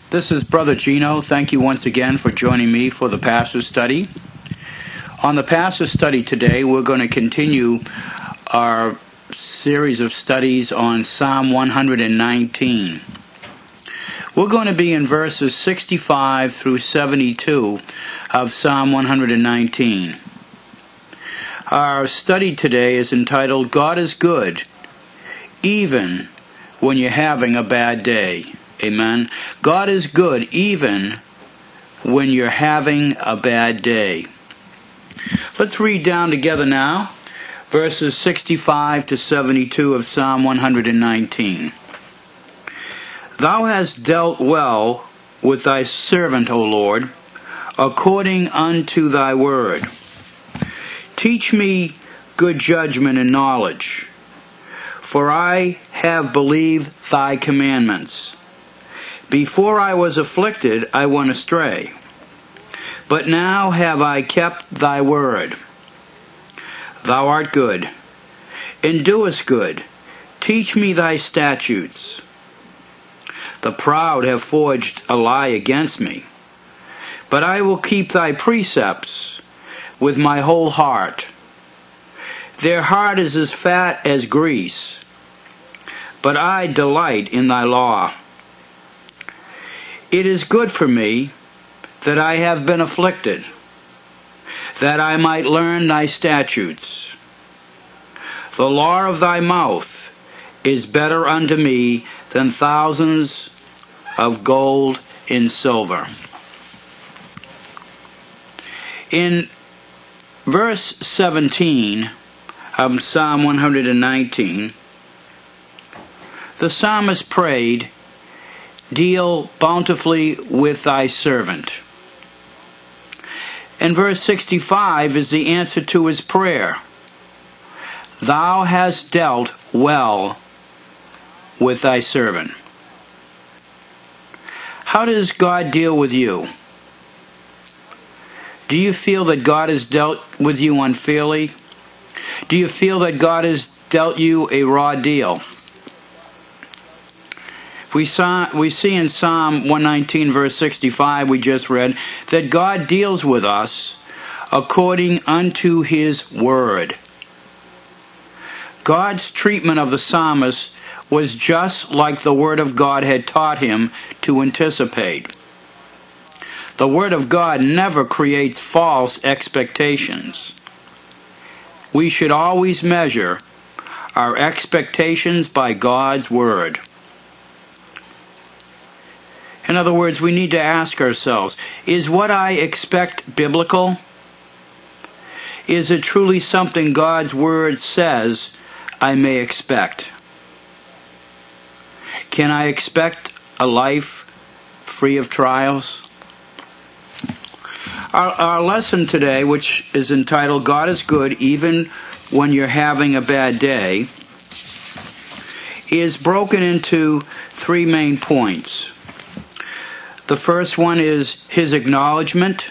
This is Brother Gino. Thank you once again for joining me for the Pastor's Study. On the Pastor's Study today, we're going to continue our series of studies on Psalm 119. We're going to be in verses 65 through 72 of Psalm 119. Our study today is entitled, God is Good, Even When You're Having a Bad Day. Amen. God is good even when you're having a bad day. Let's read down together now, verses 65 to 72 of Psalm 119. Thou hast dealt well with thy servant, O Lord, according unto thy word. Teach me good judgment and knowledge, for I have believed thy commandments. Before I was afflicted, I went astray. But now have I kept thy word. Thou art good, and doest good. Teach me thy statutes. The proud have forged a lie against me, but I will keep thy precepts with my whole heart. Their heart is as fat as grease, but I delight in thy law. It is good for me that I have been afflicted, that I might learn thy statutes. The law of thy mouth is better unto me than thousands of gold and silver. In verse 17 of Psalm 119, the psalmist prayed, Deal bountifully with thy servant. And verse 65 is the answer to his prayer. Thou hast dealt well with thy servant. How does God deal with you? Do you feel that God has dealt with you unfairly? Do you feel that God has dealt you a raw deal? We see in Psalm 119, verse 65, we just read, that God deals with us according unto his word. God's treatment of the psalmist was just like the word of God had taught him to anticipate. The word of God never creates false expectations. We should always measure our expectations by God's word. In other words, we need to ask ourselves, is what I expect biblical? Is it truly something God's word says I may expect? Can I expect a life free of trials? Our lesson today, which is entitled, God is Good Even When You're Having a Bad Day, is broken into three main points. The first one is his acknowledgement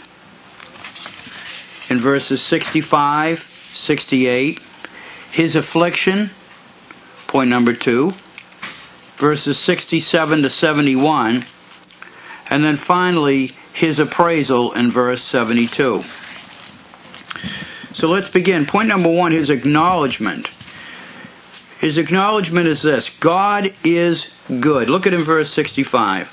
in verses 65, 68. His affliction, point number 2, verses 67 to 71. And then finally, his appraisal in verse 72. So let's begin. Point number 1, his acknowledgement. His acknowledgement is this: God is good. Look at in verse 65.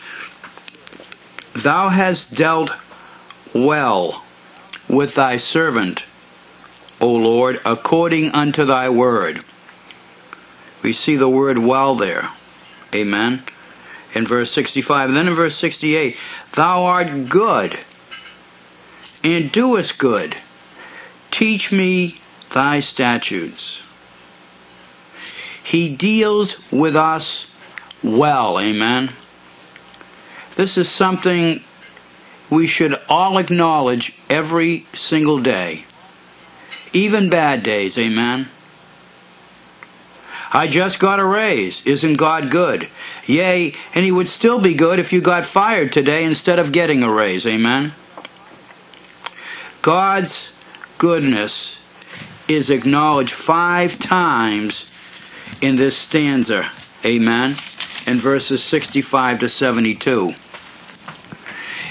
Thou hast dealt well with thy servant, O Lord, according unto thy word. We see the word well there. Amen. In verse 65. And then in verse 68, Thou art good, and doest good. Teach me thy statutes. He deals with us well. Amen. This is something we should all acknowledge every single day. Even bad days, amen? I just got a raise. Isn't God good? Yea, and he would still be good if you got fired today instead of getting a raise, amen? God's goodness is acknowledged 5 times in this stanza, amen, in verses 65 to 72.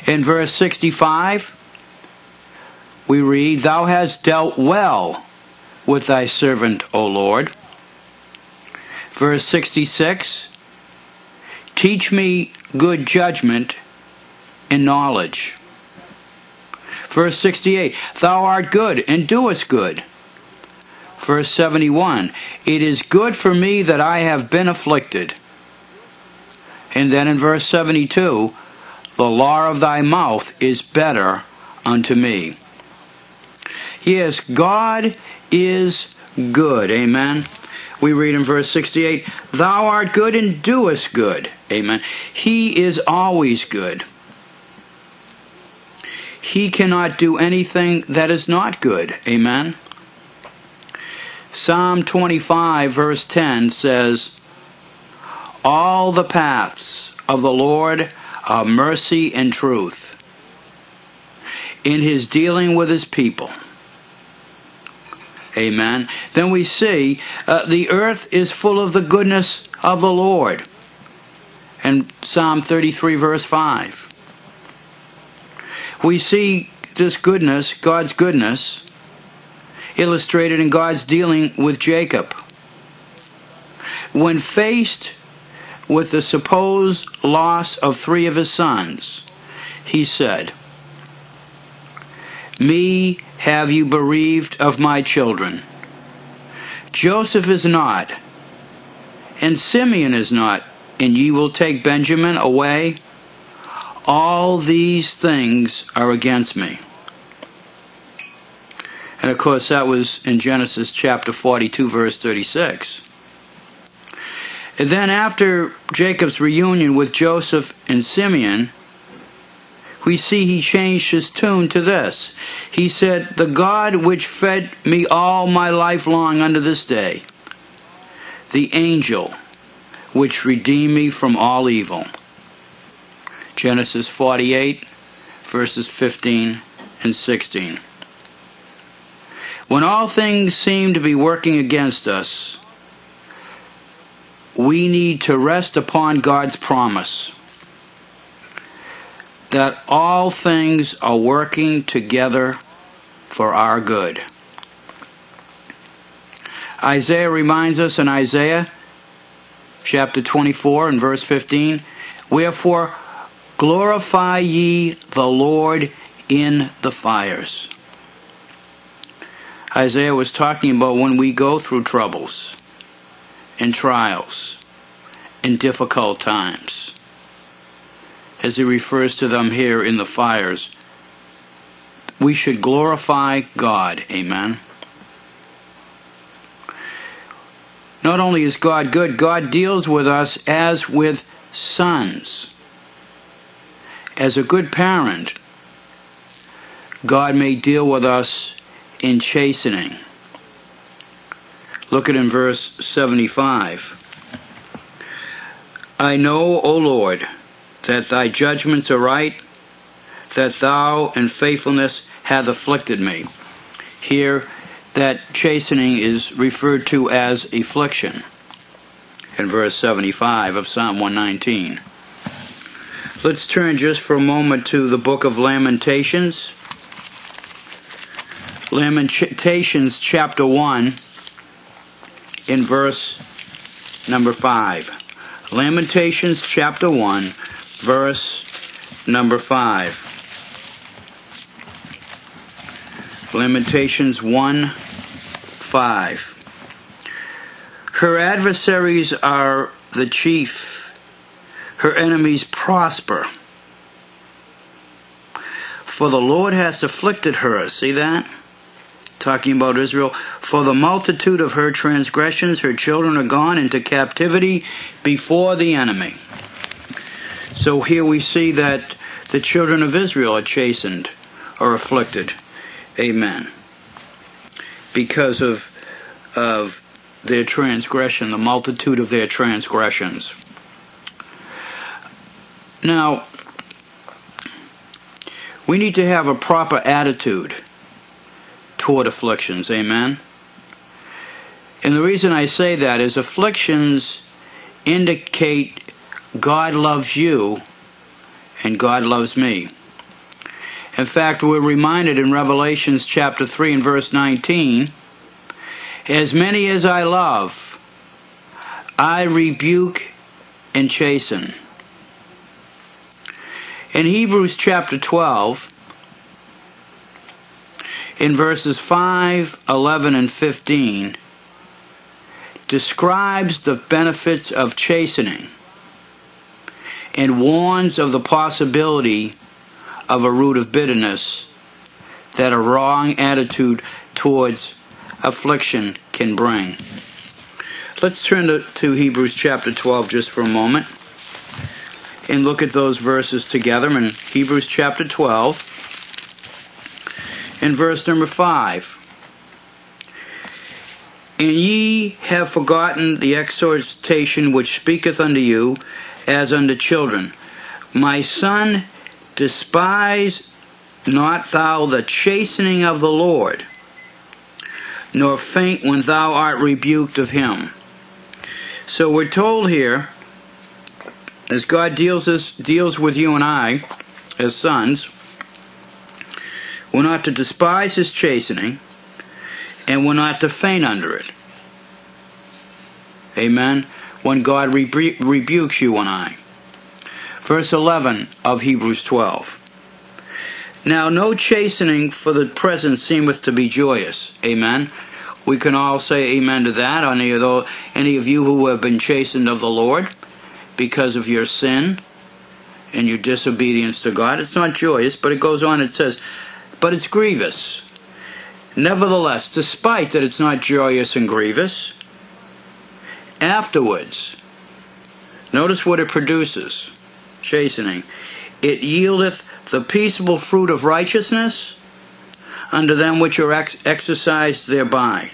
In verse 65, we read, Thou hast dealt well with thy servant, O Lord. Verse 66, Teach me good judgment and knowledge. Verse 68, Thou art good and doest good. Verse 71, It is good for me that I have been afflicted. And then in verse 72, The law of thy mouth is better unto me. Yes, God is good. Amen. We read in verse 68, Thou art good and doest good. Amen. He is always good. He cannot do anything that is not good. Amen. Psalm 25 verse 10 says, All the paths of the Lord are mercy and truth in his dealing with his people. Amen. Then we see the earth is full of the goodness of the Lord. In Psalm 33 verse 5. We see this goodness, God's goodness, illustrated in God's dealing with Jacob. When faced with the supposed loss of 3 of his sons, he said, Me have you bereaved of my children. Joseph is not, and Simeon is not, and ye will take Benjamin away. All these things are against me. And of course that was in Genesis chapter 42 verse 36. And then after Jacob's reunion with Joseph and Simeon, we see he changed his tune to this. He said, The God which fed me all my life long unto this day, the angel which redeemed me from all evil. Genesis 48, verses 15 and 16. When all things seem to be working against us, we need to rest upon God's promise that all things are working together for our good. Isaiah reminds us in Isaiah chapter 24 and verse 15, Wherefore glorify ye the Lord in the fires. Isaiah was talking about when we go through troubles and trials and difficult times, as he refers to them here in the fires. We should glorify God. Amen. Not only is God good, God deals with us as with sons. As a good parent, God may deal with us in chastening. Look at in verse 75. I know, O Lord, that thy judgments are right, that thou in faithfulness hath afflicted me. Here, that chastening is referred to as affliction in verse 75 of Psalm 119. Let's turn just for a moment to the book of Lamentations. Lamentations chapter 1 in verse number 5. Lamentations chapter 1, verse number 5. Lamentations 1:5. Her adversaries are the chief. Her enemies prosper. For the Lord hath afflicted her. See that? Talking about Israel. For the multitude of her transgressions, her children are gone into captivity before the enemy. So here we see that the children of Israel are chastened or afflicted. Amen. Because of their transgression, the multitude of their transgressions. Now, we need to have a proper attitude toward afflictions. Amen. And the reason I say that is afflictions indicate God loves you and God loves me. In fact, we're reminded in Revelations chapter 3 and verse 19, as many as I love, I rebuke and chasten. In Hebrews chapter 12, in verses 5, 11, and 15, describes the benefits of chastening and warns of the possibility of a root of bitterness that a wrong attitude towards affliction can bring. Let's turn to Hebrews chapter 12 just for a moment and look at those verses together. In Hebrews chapter 12, in verse number 5, and ye have forgotten the exhortation which speaketh unto you as unto children. My son, despise not thou the chastening of the Lord, nor faint when thou art rebuked of him. So we're told here, as God deals with you and I as sons, we're not to despise his chastening, and we're not to faint under it. Amen? When God rebukes you and I. Verse 11 of Hebrews 12. Now no chastening for the present seemeth to be joyous. Amen? We can all say amen to that. Any of you who have been chastened of the Lord because of your sin and your disobedience to God, it's not joyous, but it goes on, it says, but it's grievous. Nevertheless, despite that it's not joyous and grievous, afterwards, notice what it produces, chastening. It yieldeth the peaceable fruit of righteousness unto them which are exercised thereby.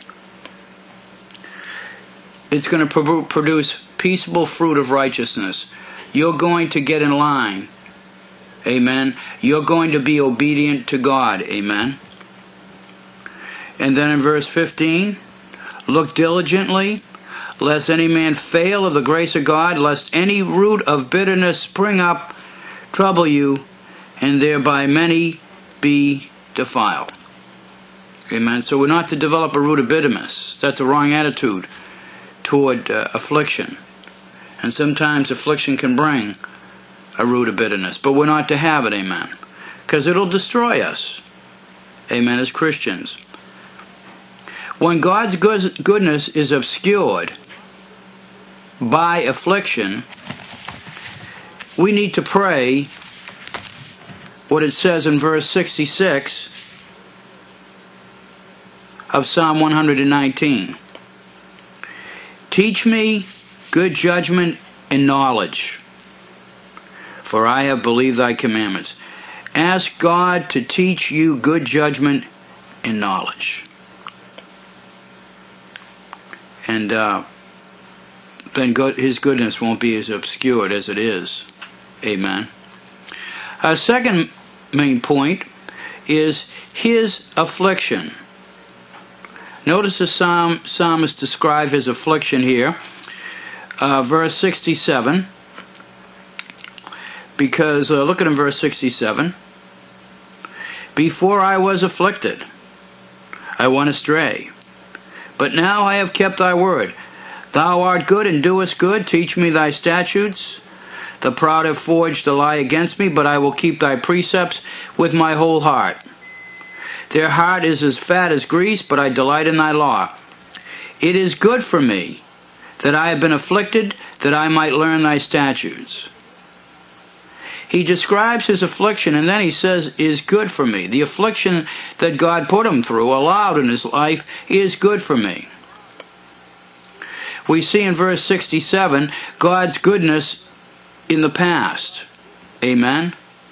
It's going to produce peaceable fruit of righteousness. You're going to get in line. Amen. You're going to be obedient to God. Amen. And then in verse 15, look diligently, lest any man fail of the grace of God, lest any root of bitterness spring up, trouble you, and thereby many be defiled. Amen. So we're not to develop a root of bitterness. That's a wrong attitude toward affliction. And sometimes affliction can bring a root of bitterness. But we're not to have it, amen. Because it'll destroy us, amen, as Christians. When God's goodness is obscured by affliction, we need to pray what it says in verse 66 of Psalm 119. Teach me good judgment and knowledge, for I have believed thy commandments. Ask God to teach you good judgment and knowledge. And then his goodness won't be as obscured as it is. Amen. Our second main point is his affliction. Notice the psalmist describe his affliction here. Verse 67. Because, look at him, verse 67. Before I was afflicted, I went astray. But now I have kept thy word. Thou art good and doest good. Teach me thy statutes. The proud have forged a lie against me, but I will keep thy precepts with my whole heart. Their heart is as fat as grease, but I delight in thy law. It is good for me that I have been afflicted, that I might learn thy statutes. He describes his affliction, and then he says, is good for me. The affliction that God put him through, allowed in his life, is good for me. We see in verse 67 God's goodness in the past. Amen?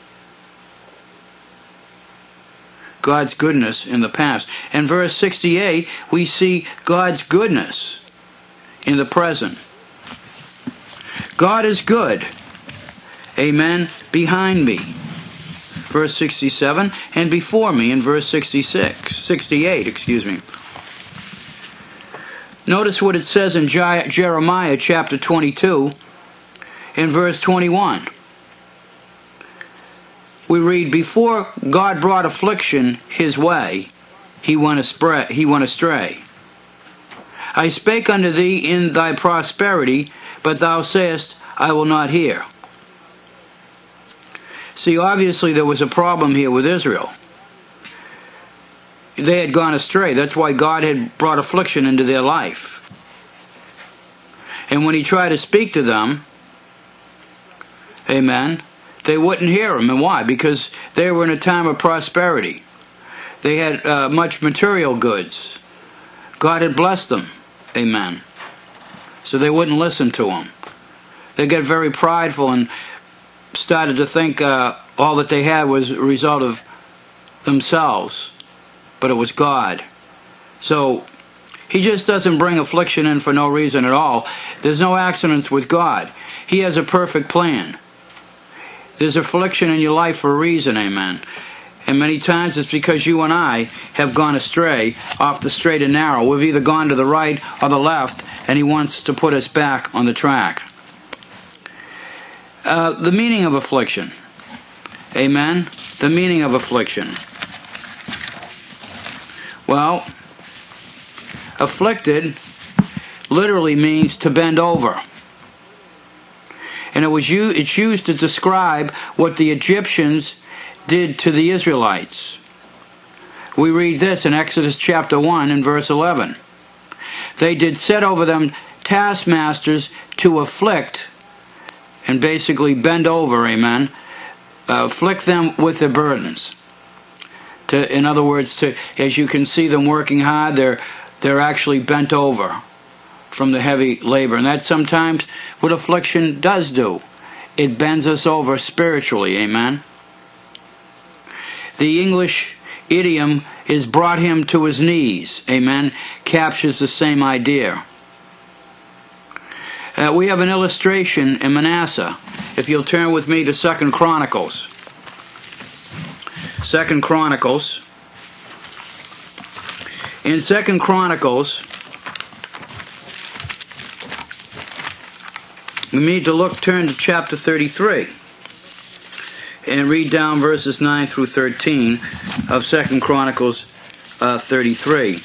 God's goodness in the past. In verse 68, we see God's goodness in the present. God is good. Amen. Behind me. Verse 67. And before me in verse 68, excuse me. Notice what it says in Jeremiah chapter 22 in verse 21. we read, before God brought affliction his way, he went astray. I spake unto thee in thy prosperity, but thou sayest, I will not hear. See, obviously there was a problem here with Israel. They had gone astray. That's why God had brought affliction into their life. And when he tried to speak to them, amen, they wouldn't hear him. And why? Because they were in a time of prosperity. They had much material goods. God had blessed them. Amen. So they wouldn't listen to him. They got very prideful and started to think all that they had was a result of themselves. But it was God. So he just doesn't bring affliction in for no reason at all. There's no accidents with God. He has a perfect plan. There's affliction in your life for a reason, amen. And many times it's because you and I have gone astray off the straight and narrow. We've either gone to the right or the left, and he wants to put us back on the track. The meaning of affliction. Amen. The meaning of affliction. Well, afflicted literally means to bend over. And it's used to describe what the Egyptians did to the Israelites. We read this in Exodus chapter 1 and verse 11. They did set over them taskmasters to afflict, and basically bend over, amen, afflict them with their burdens. In other words, as you can see them working hard, they're actually bent over from the heavy labor. And that's sometimes what affliction does do. It bends us over spiritually, amen. The English idiom is brought him to his knees, amen, captures the same idea. We have an illustration in Manasseh. If you'll turn with me to 2 Chronicles. 2 Chronicles. In 2 Chronicles, we need to turn to chapter 33 and read down verses 9 through 13 of 2 Chronicles 33.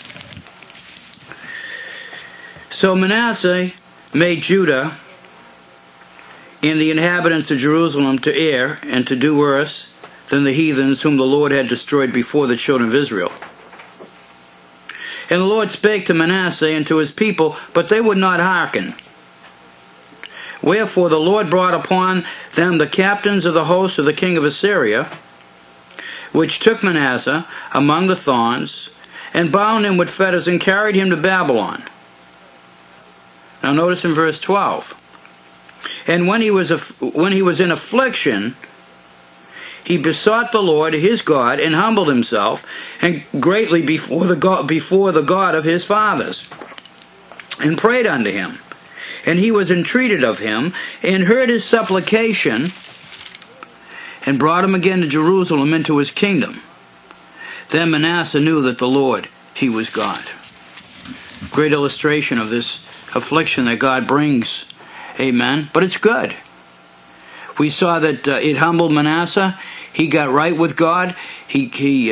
So Manasseh made Judah and the inhabitants of Jerusalem to err and to do worse than the heathens whom the Lord had destroyed before the children of Israel. And the Lord spake to Manasseh and to his people, but they would not hearken. Wherefore the Lord brought upon them the captains of the host of the king of Assyria, which took Manasseh among the thorns, and bound him with fetters, and carried him to Babylon. Now notice in verse 12. And when he was in affliction, he besought the Lord his God, and humbled himself, and greatly before the God of his fathers, and prayed unto him. And he was entreated of him, and heard his supplication, and brought him again to Jerusalem into his kingdom. Then Manasseh knew that the Lord, he was God. Great illustration of this affliction that God brings. Amen. But it's good. We saw that it humbled Manasseh. He got right with God. He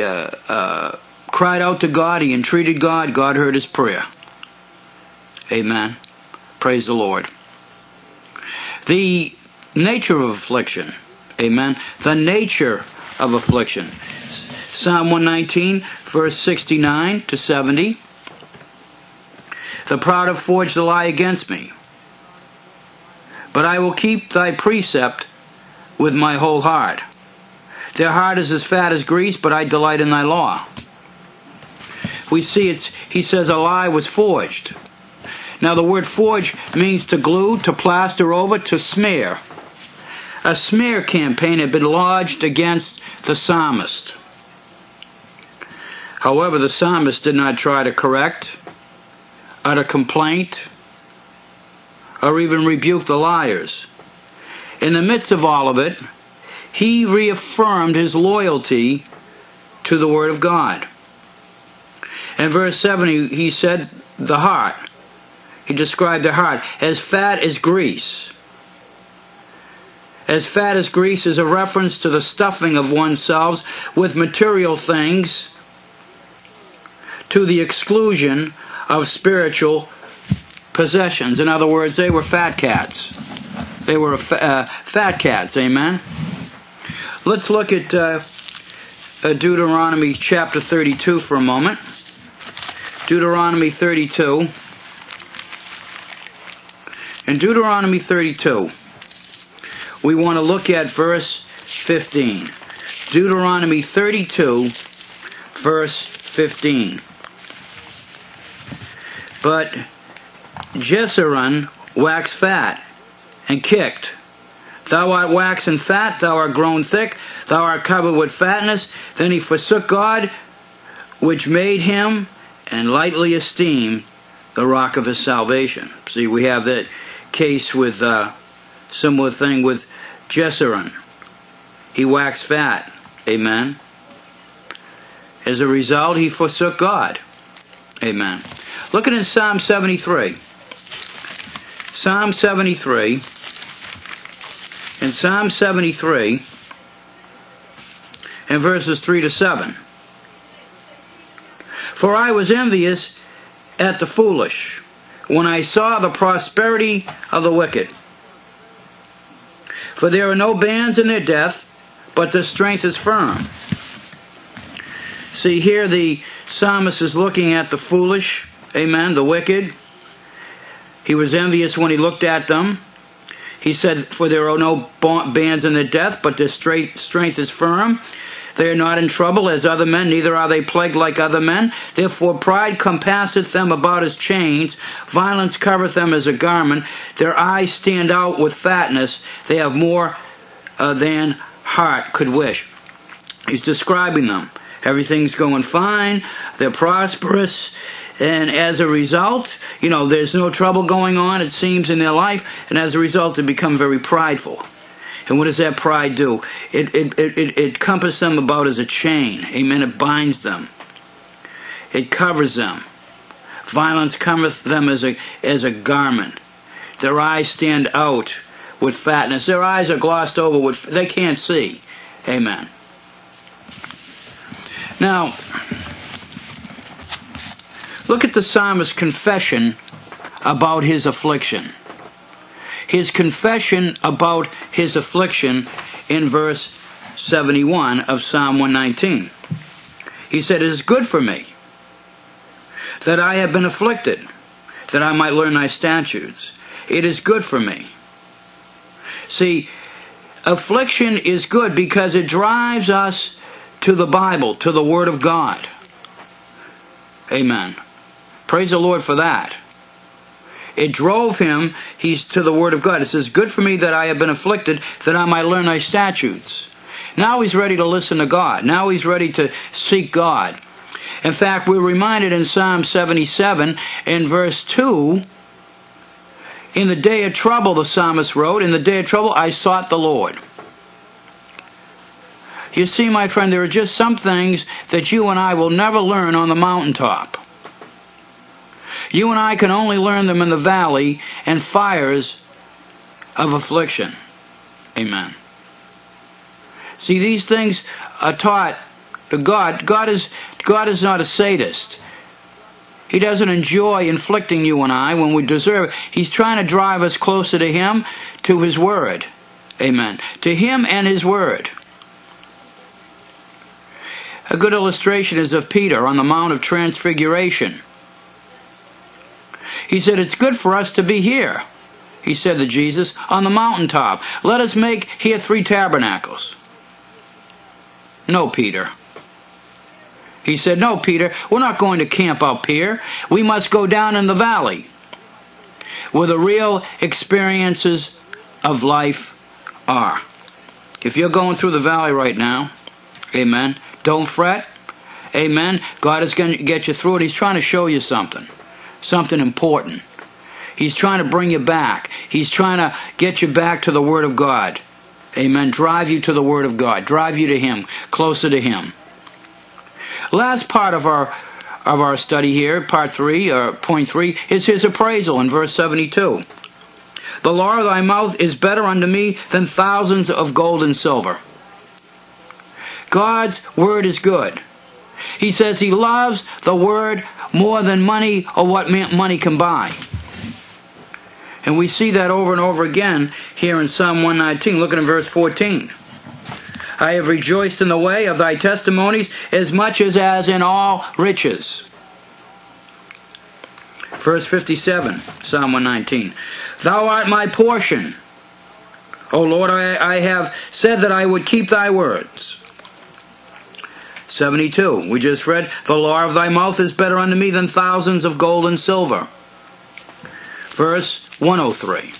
cried out to God. He entreated God. God heard his prayer. Amen. Praise the Lord. The nature of affliction. Amen. The nature of affliction. Psalm 119, verse 69 to 70. The proud have forged a lie against me, but I will keep thy precept with my whole heart. Their heart is as fat as grease, but I delight in thy law. We see he says a lie was forged. Now the word forge means to glue, to plaster over, to smear. A smear campaign had been lodged against the psalmist. However, the psalmist did not try to correct, utter complaint, or even rebuke the liars. In the midst of all of it, he reaffirmed his loyalty to the Word of God. In verse 7, he said the heart. He described the heart as fat as grease. as fat as grease is a reference to the stuffing of oneself with material things to the exclusion of spiritual possessions. In other words, they were fat cats. They were fat cats, amen? Let's look at Deuteronomy chapter 32 for a moment. Deuteronomy 32. In Deuteronomy 32, we want to look at verse 15. Deuteronomy 32, verse 15. But Jeshurun waxed fat and kicked. Thou art waxen fat, thou art grown thick, thou art covered with fatness. Then he forsook God, which made him, and lightly esteemed the rock of his salvation. See, we have that case with similar thing with Jeshurun. He waxed fat. Amen. As a result, he forsook God. Amen. Look at in Psalm 73. Psalm 73. In Psalm 73, in verses 3 to 7. For I was envious at the foolish, when I saw the prosperity of the wicked. For there are no bands in their death, but their strength is firm. See, here the psalmist is looking at the foolish, amen, the wicked. He was envious when he looked at them. He said, for there are no bands in their death, but their strength is firm. They are not in trouble as other men, neither are they plagued like other men. Therefore pride compasseth them about as chains, violence covereth them as a garment. Their eyes stand out with fatness, they have more than heart could wish. He's describing them. Everything's going fine, they're prosperous, and as a result, there's no trouble going on, it seems, in their life, and as a result they become very prideful. And what does that pride do? It compasses them about as a chain. Amen. It binds them. It covers them. Violence covereth them as a garment. Their eyes stand out with fatness. Their eyes are glossed over with, they can't see. Amen. Now, look at the psalmist's confession about his affliction. His confession about his affliction in verse 71 of Psalm 119. He said, it is good for me that I have been afflicted, that I might learn thy statutes. It is good for me. See, affliction is good because it drives us to the Bible, to the Word of God. Amen. Praise the Lord for that. It drove him, he's to the Word of God. It says, good for me that I have been afflicted, that I might learn thy statutes. Now he's ready to listen to God. Now he's ready to seek God. In fact, we're reminded in Psalm 77, in verse 2, in the day of trouble, the psalmist wrote, in the day of trouble I sought the Lord. You see, my friend, there are just some things that you and I will never learn on the mountaintop. You and I can only learn them in the valley and fires of affliction. Amen. See, these things are taught to God. God is not a sadist. He doesn't enjoy inflicting you and I when we deserve it. He's trying to drive us closer to Him, to His Word. Amen. To Him and His Word. A good illustration is of Peter on the Mount of Transfiguration. He said, it's good for us to be here, he said to Jesus, on the mountaintop. Let us make here 3 tabernacles. No, Peter. He said, no, Peter, we're not going to camp up here. We must go down in the valley where the real experiences of life are. If you're going through the valley right now, amen, don't fret. Amen. God is going to get you through it. He's trying to show you something important. He's trying to bring you back. He's trying to get you back to the Word of God. Amen. Drive you to the Word of God. Drive you to Him, closer to Him. Last part of our study here, part 3, or point 3, is his appraisal in verse 72. The law of thy mouth is better unto me than thousands of gold and silver. God's word is good. He says he loves the word more than money or what money can buy. And we see that over and over again here in Psalm 119. Look at verse 14. I have rejoiced in the way of thy testimonies as much as in all riches. Verse 57, Psalm 119. Thou art my portion. O Lord, I have said that I would keep thy words. 72, we just read, the law of thy mouth is better unto me than thousands of gold and silver. Verse 103.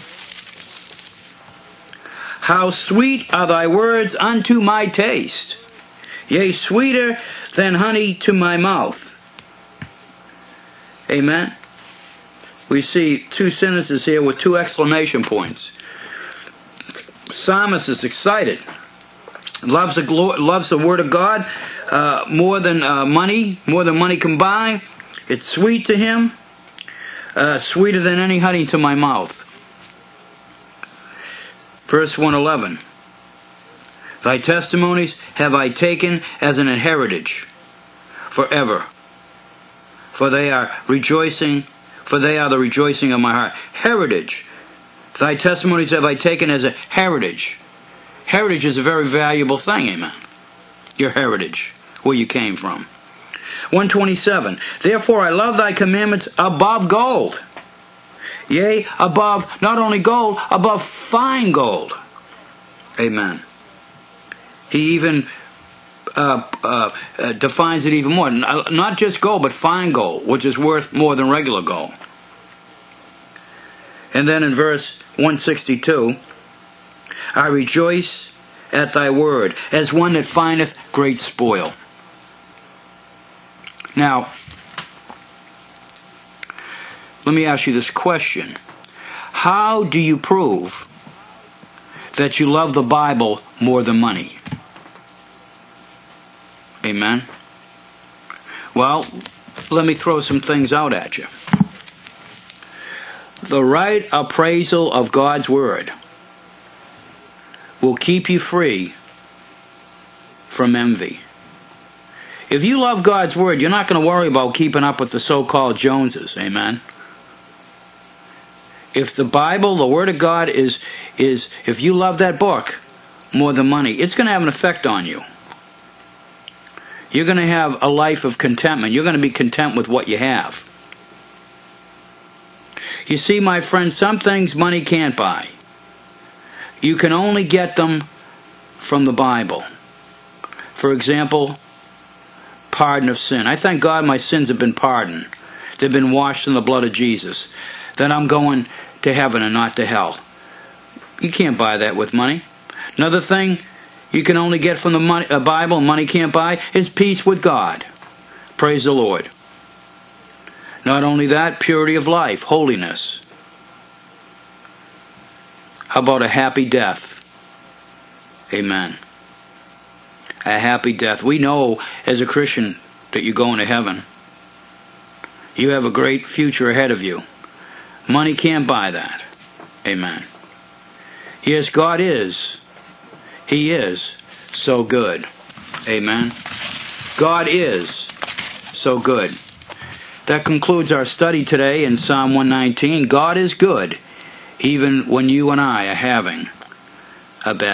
How sweet are thy words unto my taste, yea, sweeter than honey to my mouth. Amen. We see two sentences here with two exclamation points. Psalmist is excited. Loves the word of God more than money can buy. It's sweet to him, sweeter than any honey to my mouth. Verse 111. Thy testimonies have I taken as an heritage forever, for they are the rejoicing of my heart. Heritage. Thy testimonies have I taken as a heritage. Heritage is a very valuable thing, amen. Your heritage, where you came from. 127. Therefore I love thy commandments above gold. Yea, above not only gold, above fine gold. Amen. He even defines it even more. Not just gold, but fine gold, which is worth more than regular gold. And then in verse 162, I rejoice at thy word, as one that findeth great spoil. Now, let me ask you this question. How do you prove that you love the Bible more than money? Amen? Well, let me throw some things out at you. The right appraisal of God's Word will keep you free from envy. If you love God's Word, you're not going to worry about keeping up with the so-called Joneses. Amen? If the Bible, the Word of God, if you love that book more than money, it's going to have an effect on you. You're going to have a life of contentment. You're going to be content with what you have. You see, my friend, some things money can't buy. You can only get them from the Bible. For example, pardon of sin. I thank God my sins have been pardoned. They've been washed in the blood of Jesus. Then I'm going to heaven and not to hell. You can't buy that with money. Another thing you can only get from the Bible, money can't buy, is peace with God. Praise the Lord. Not only that, purity of life, holiness. How about a happy death? Amen. A happy death. We know as a Christian that you're going to heaven. You have a great future ahead of you. Money can't buy that. Amen. Yes, God is. He is so good. Amen. God is so good. That concludes our study today in Psalm 119. God is good, even when you and I are having a bad